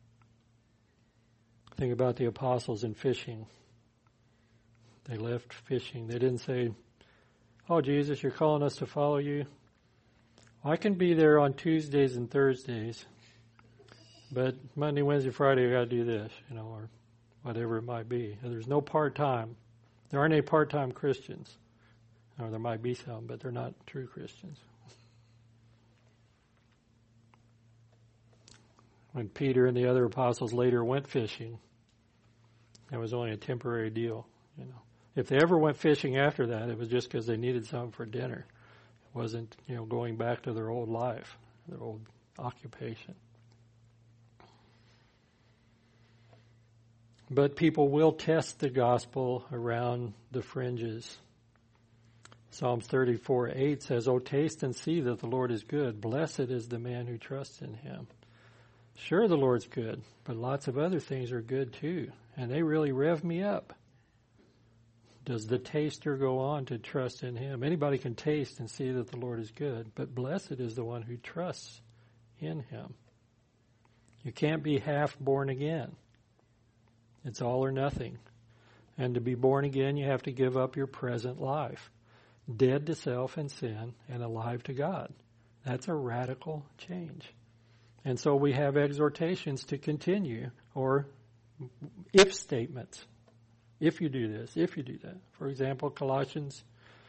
Think about the apostles in fishing. They left fishing. They didn't say, oh, Jesus, you're calling us to follow you? Well, I can be there on Tuesdays and Thursdays, but Monday, Wednesday, Friday, I got to do this, or whatever it might be. And there's no part-time. There aren't any part-time Christians. Or there might be some, but they're not true Christians. When Peter and the other apostles later went fishing, it was only a temporary deal. If they ever went fishing after that, it was just because they needed something for dinner. It wasn't, going back to their old life, their old occupation. But people will test the gospel around the fringes. Psalms 34:8 says, "O taste and see that the Lord is good. Blessed is the man who trusts in him." Sure, the Lord's good, but lots of other things are good too, and they really rev me up. Does the taster go on to trust in him? Anybody can taste and see that the Lord is good, but blessed is the one who trusts in him. You can't be half born again. It's all or nothing. And to be born again, you have to give up your present life, dead to self and sin and alive to God. That's a radical change. And so we have exhortations to continue, or if statements. If you do this, if you do that. For example, Colossians,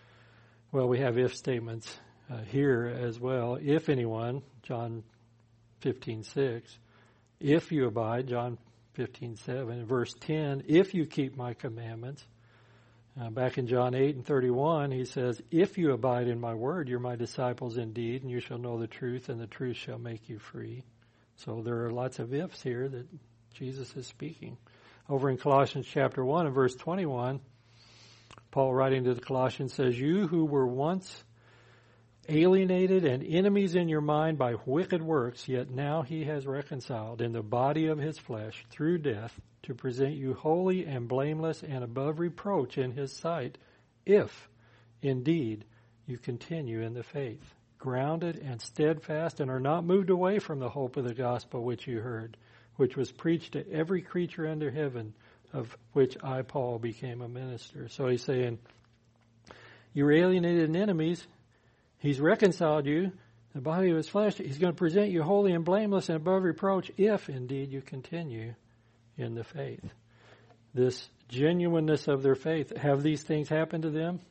we have if statements here as well. If anyone, John 15:6. If you abide, John 15:7. Verse 10, if you keep my commandments. Back in John 8:31, he says, if you abide in my word, you're my disciples indeed, and you shall know the truth, and the truth shall make you free. So there are lots of ifs here that Jesus is speaking. Over in Colossians chapter 1 and verse 21, Paul writing to the Colossians says, you who were once alienated and enemies in your mind by wicked works, yet now he has reconciled in the body of his flesh through death to present you holy and blameless and above reproach in his sight, if indeed you continue in the faith, grounded and steadfast, and are not moved away from the hope of the gospel which you heard, which was preached to every creature under heaven, of which I, Paul, became a minister. So he's saying, you're alienated and enemies. He's reconciled you, the body of his flesh. He's going to present you holy and blameless and above reproach, if indeed you continue in the faith. This genuineness of their faith. Have these things happened to them?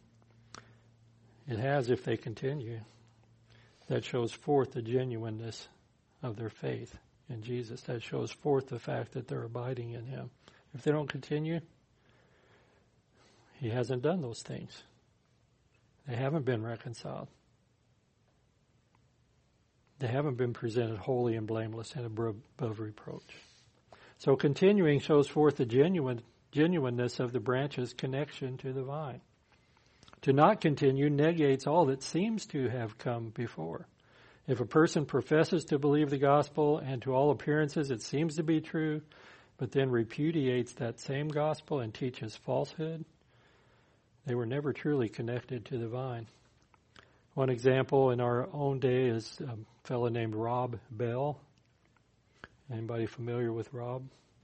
It has, if they continue. That shows forth the genuineness of their faith in Jesus. That shows forth the fact that they're abiding in him. If they don't continue, he hasn't done those things. They haven't been reconciled. They haven't been presented holy and blameless and above reproach. So continuing shows forth the genuineness of the branch's connection to the vine. To not continue negates all that seems to have come before. If a person professes to believe the gospel, and to all appearances it seems to be true, but then repudiates that same gospel and teaches falsehood, they were never truly connected to the vine. One example in our own day is a fellow named Rob Bell. Anybody familiar with Rob?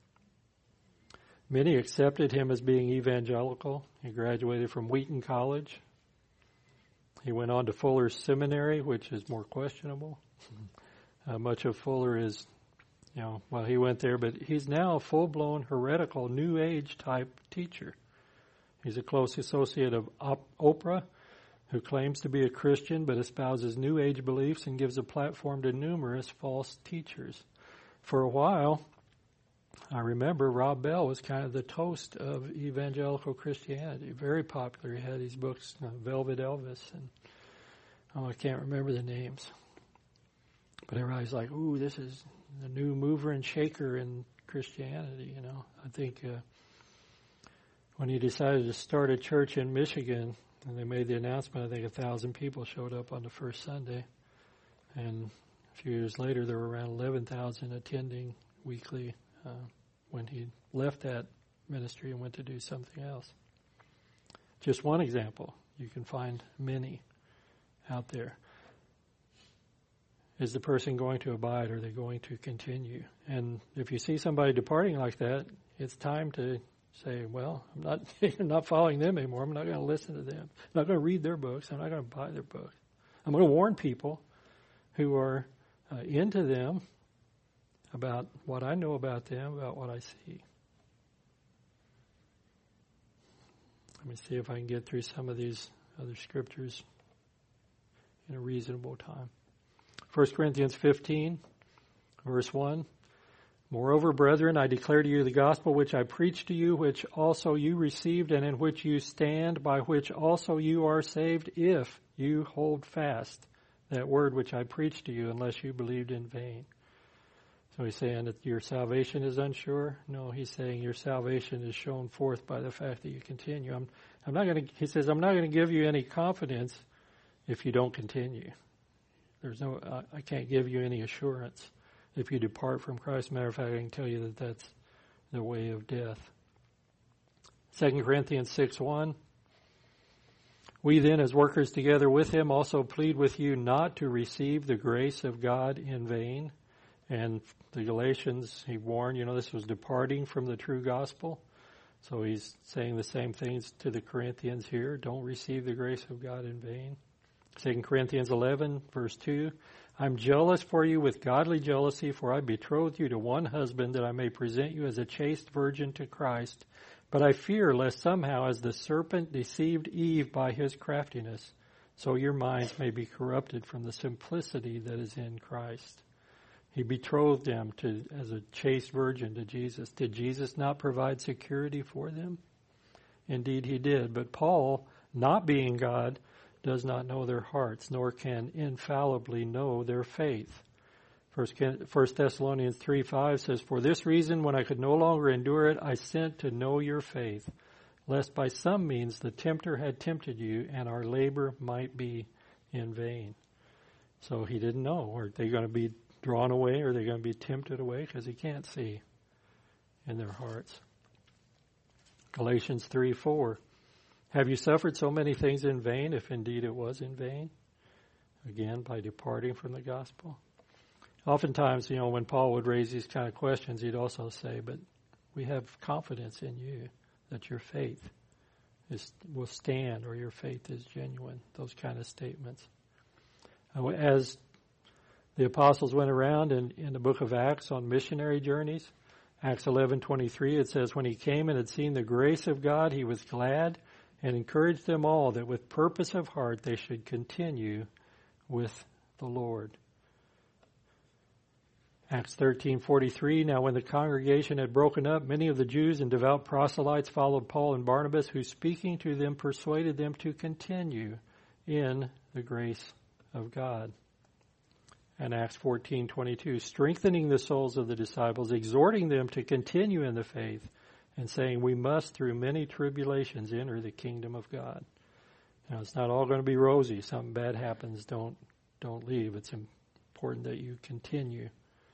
Many accepted him as being evangelical. He graduated from Wheaton College. He went on to Fuller Seminary, which is more questionable. Much of Fuller is, he went there, but he's now a full-blown heretical New Age type teacher. He's a close associate of Oprah, who claims to be a Christian but espouses New Age beliefs and gives a platform to numerous false teachers. For a while, I remember Rob Bell was kind of the toast of evangelical Christianity. Very popular. He had these books, Velvet Elvis, and I can't remember the names. But everybody's like, ooh, this is the new mover and shaker in Christianity, I think when he decided to start a church in Michigan, and they made the announcement, I think 1,000 people showed up on the first Sunday. And a few years later, there were around 11,000 attending weekly when he left that ministry and went to do something else. Just one example. You can find many out there. Is the person going to abide? Or are they going to continue? And if you see somebody departing like that, it's time to say, well, I'm not following them anymore. I'm not going to listen to them. I'm not going to read their books. I'm not going to buy their books. I'm going to warn people who are into them about what I know about them, about what I see. Let me see if I can get through some of these other scriptures in a reasonable time. 1 Corinthians 15, verse 1. Moreover, brethren, I declare to you the gospel which I preached to you, which also you received, and in which you stand, by which also you are saved, if you hold fast that word which I preached to you, unless you believed in vain. So he's saying that your salvation is unsure? No, he's saying your salvation is shown forth by the fact that you continue. He says, I'm not going to give you any confidence if you don't continue. I can't give you any assurance if you depart from Christ. Matter of fact, I can tell you that that's the way of death. 2 Corinthians 6:1. We then, as workers together with him, also plead with you not to receive the grace of God in vain. And the Galatians, he warned, this was departing from the true gospel. So he's saying the same things to the Corinthians here. Don't receive the grace of God in vain. 2 Corinthians 11, verse 2. I'm jealous for you with godly jealousy, for I betrothed you to one husband, that I may present you as a chaste virgin to Christ. But I fear lest somehow, as the serpent deceived Eve by his craftiness, so your minds may be corrupted from the simplicity that is in Christ. He betrothed them as a chaste virgin to Jesus. Did Jesus not provide security for them? Indeed, he did. But Paul, not being God, does not know their hearts, nor can infallibly know their faith. 1 Thessalonians 3:5 says, For this reason, when I could no longer endure it, I sent to know your faith, lest by some means the tempter had tempted you, and our labor might be in vain. So he didn't know. Are they going to be drawn away, or are they going to be tempted away? Because he can't see in their hearts. Galatians 3:4. Have you suffered so many things in vain, if indeed it was in vain? Again, by departing from the gospel. Oftentimes, when Paul would raise these kind of questions, he'd also say, but we have confidence in you that your faith will stand, or your faith is genuine. Those kind of statements. As the apostles went around in the book of Acts on missionary journeys, Acts 11:23, it says, when he came and had seen the grace of God, he was glad and encouraged them all that with purpose of heart they should continue with the Lord. Acts 13:43, now when the congregation had broken up, many of the Jews and devout proselytes followed Paul and Barnabas, who speaking to them persuaded them to continue in the grace of God. And Acts 14:22, strengthening the souls of the disciples, exhorting them to continue in the faith, and saying, we must through many tribulations enter the kingdom of God. Now, it's not all going to be rosy. Something bad happens, don't leave. It's important that you continue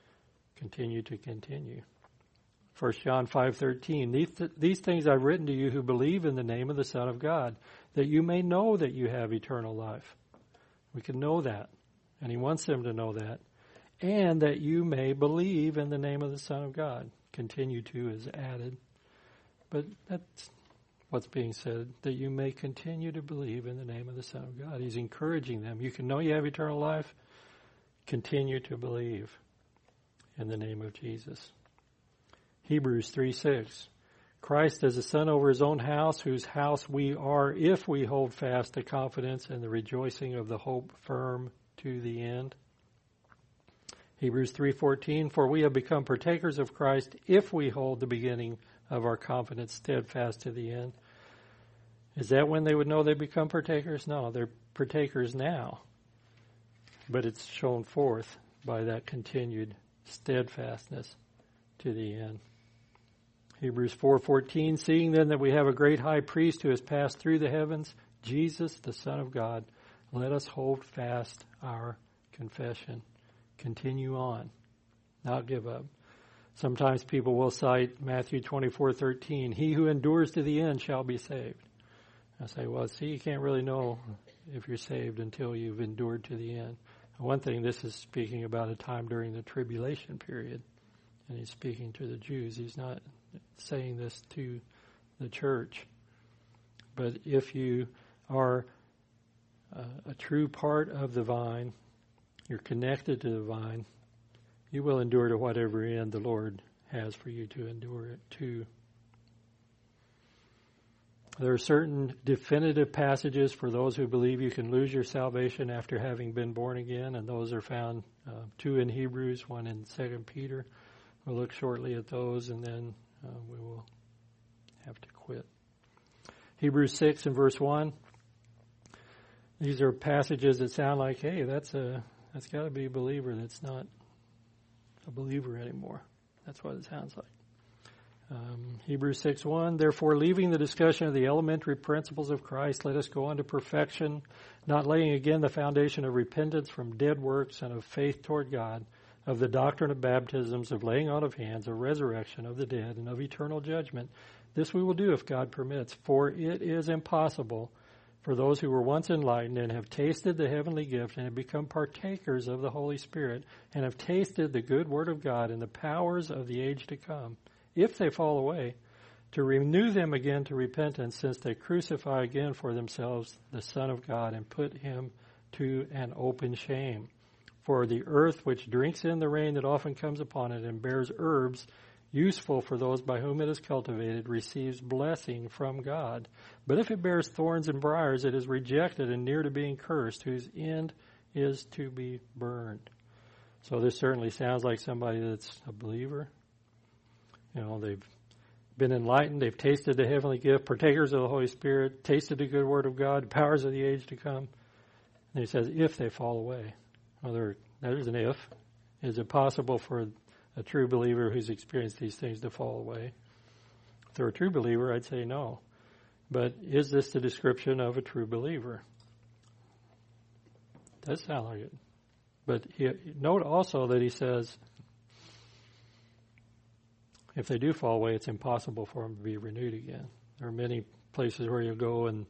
to continue. 1 John 5:13, these things I've written to you who believe in the name of the Son of God, that you may know that you have eternal life. We can know that, and he wants them to know that. And that you may believe in the name of the Son of God. Continue to is added. But that's what's being said, that you may continue to believe in the name of the Son of God. He's encouraging them. You can know you have eternal life. Continue to believe in the name of Jesus. Hebrews 3:6. Christ as a son over his own house, whose house we are, if we hold fast the confidence and the rejoicing of the hope firm to the end. Hebrews 3:14. For we have become partakers of Christ if we hold the beginning of our confidence steadfast to the end. Is that when they would know they become partakers? No, they're partakers now. But it's shown forth by that continued steadfastness to the end. Hebrews 4:14, seeing then that we have a great high priest who has passed through the heavens, Jesus, the Son of God, let us hold fast our confession. Continue on, not give up. Sometimes people will cite Matthew 24:13, he who endures to the end shall be saved. I say, well, see, you can't really know if you're saved until you've endured to the end. One thing, this is speaking about a time during the tribulation period, and he's speaking to the Jews. He's not saying this to the church. But if you are a true part of the vine, you're connected to the vine, you will endure to whatever end the Lord has for you to endure it to. There are certain definitive passages for those who believe you can lose your salvation after having been born again, and those are found, 2 in Hebrews, 1 in 2 Peter. We'll look shortly at those, and then we will have to quit. Hebrews 6 and verse 1. These are passages that sound like, hey, that's got to be a believer that's not a believer anymore. That's what it sounds like. Hebrews 6:1, therefore, leaving the discussion of the elementary principles of Christ, let us go on to perfection, not laying again the foundation of repentance from dead works and of faith toward God, of the doctrine of baptisms, of laying on of hands, of resurrection of the dead, and of eternal judgment. This we will do if God permits, for it is impossible for those who were once enlightened and have tasted the heavenly gift and have become partakers of the Holy Spirit and have tasted the good word of God and the powers of the age to come, if they fall away, to renew them again to repentance, since they crucify again for themselves the Son of God and put him to an open shame. For the earth which drinks in the rain that often comes upon it and bears herbs useful for those by whom it is cultivated receives blessing from God. But if it bears thorns and briars, it is rejected and near to being cursed, whose end is to be burned. So this certainly sounds like somebody that's a believer. You know, they've been enlightened, they've tasted the heavenly gift, partakers of the Holy Spirit, tasted the good word of God, powers of the age to come. And he says, if they fall away. Well, there's an if. Is it possible for a true believer who's experienced these things to fall away? If they're a true believer, I'd say no. But is this the description of a true believer? It does sound like it. But note also that he says, if they do fall away, it's impossible for them to be renewed again. There are many places where you go and,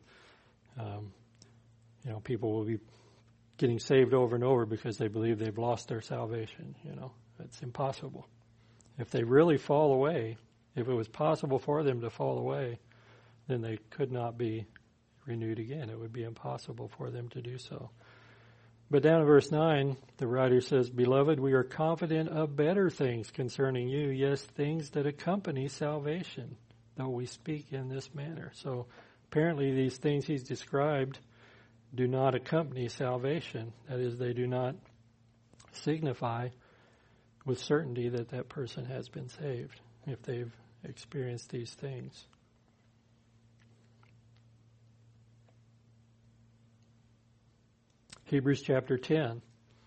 people will be getting saved over and over because they believe they've lost their salvation. It's impossible. If they really fall away, if it was possible for them to fall away, then they could not be renewed again. It would be impossible for them to do so. But down in verse 9, the writer says, Beloved, we are confident of better things concerning you, yes, things that accompany salvation, though we speak in this manner. So apparently these things he's described do not accompany salvation. That is, they do not signify with certainty that that person has been saved if they've experienced these things. Hebrews chapter 10,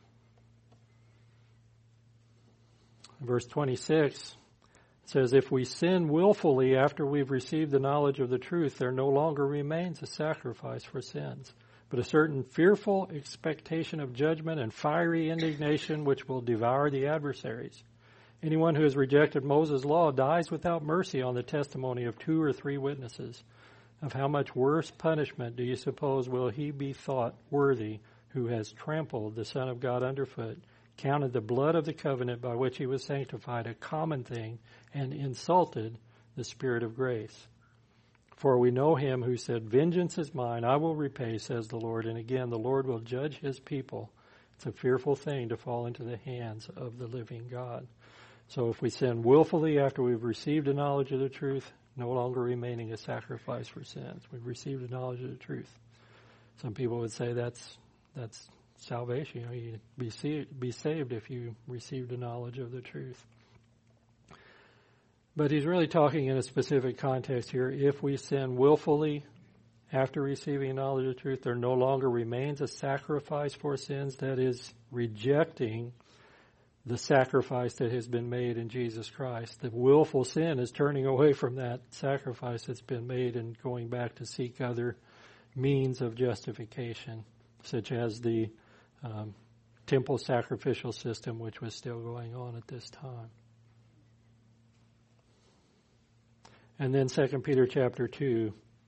verse 26 says, If we sin willfully after we've received the knowledge of the truth, there no longer remains a sacrifice for sins, but a certain fearful expectation of judgment and fiery indignation which will devour the adversaries. Anyone who has rejected Moses' law dies without mercy on the testimony of 2 or 3 witnesses. Of how much worse punishment do you suppose will he be thought worthy who has trampled the Son of God underfoot, counted the blood of the covenant by which he was sanctified a common thing, and insulted the Spirit of grace? For we know him who said, Vengeance is mine, I will repay, says the Lord. And again, the Lord will judge his people. It's a fearful thing to fall into the hands of the living God. So if we sin willfully after we've received a knowledge of the truth, no longer remaining a sacrifice for sins. We've received a knowledge of the truth. Some people would say that's salvation. You be saved if you received a knowledge of the truth. But he's really talking in a specific context here. If we sin willfully after receiving knowledge of the truth, there no longer remains a sacrifice for sins. That is, rejecting the sacrifice that has been made in Jesus Christ. The willful sin is turning away from that sacrifice that's been made and going back to seek other means of justification, such as the temple sacrificial system, which was still going on at this time. And then 2 Peter chapter 2,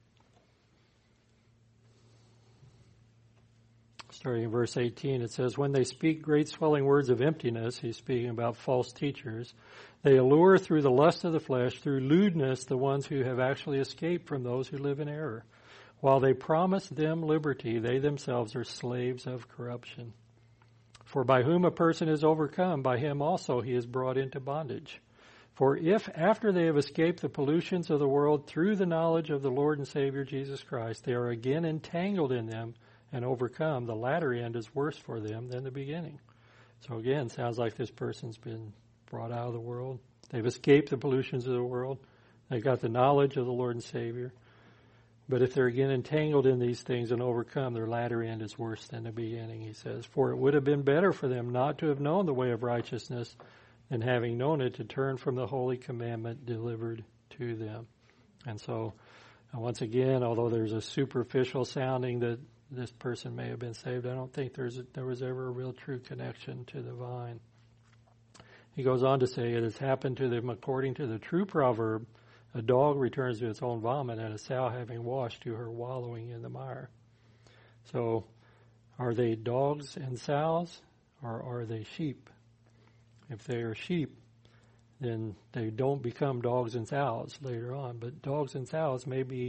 starting in verse 18, it says, When they speak great swelling words of emptiness, he's speaking about false teachers, they allure through the lust of the flesh, through lewdness, the ones who have actually escaped from those who live in error. While they promise them liberty, they themselves are slaves of corruption. For by whom a person is overcome, by him also he is brought into bondage. For if after they have escaped the pollutions of the world through the knowledge of the Lord and Savior Jesus Christ, they are again entangled in them and overcome, the latter end is worse for them than the beginning. So again, sounds like this person's been brought out of the world. They've escaped the pollutions of the world. They've got the knowledge of the Lord and Savior. But if they're again entangled in these things and overcome, their latter end is worse than the beginning, he says. For it would have been better for them not to have known the way of righteousness than having known it to turn from the holy commandment delivered to them. And so, once again, although there's a superficial sounding that this person may have been saved, I don't think there was ever a real true connection to the vine. He goes on to say, it has happened to them according to the true proverb, a dog returns to its own vomit, and a sow having washed to her wallowing in the mire. So, are they dogs and sows, or are they sheep? If they are sheep, then they don't become dogs and sows later on. But dogs and sows may be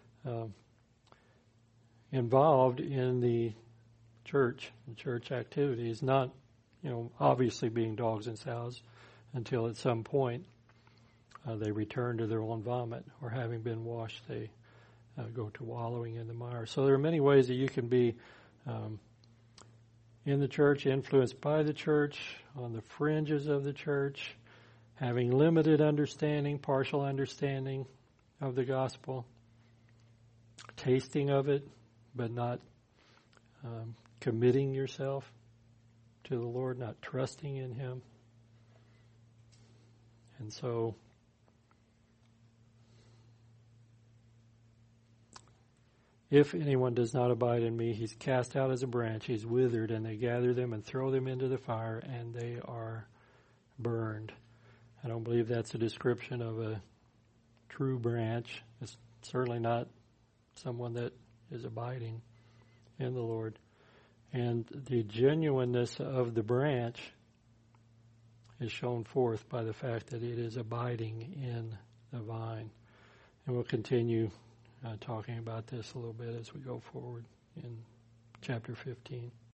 involved in the church activities, not, obviously being dogs and sows until at some point they return to their own vomit, or having been washed, they go to wallowing in the mire. So there are many ways that you can be in the church, influenced by the church, on the fringes of the church, having limited understanding, partial understanding of the gospel, tasting of it, but not committing yourself to the Lord, not trusting in Him. And so, if anyone does not abide in me, he's cast out as a branch, he's withered, and they gather them and throw them into the fire, and they are burned. I don't believe that's a description of a true branch. It's certainly not someone that is abiding in the Lord. And the genuineness of the branch is shown forth by the fact that it is abiding in the vine. And we'll continue talking about this a little bit as we go forward in chapter 15.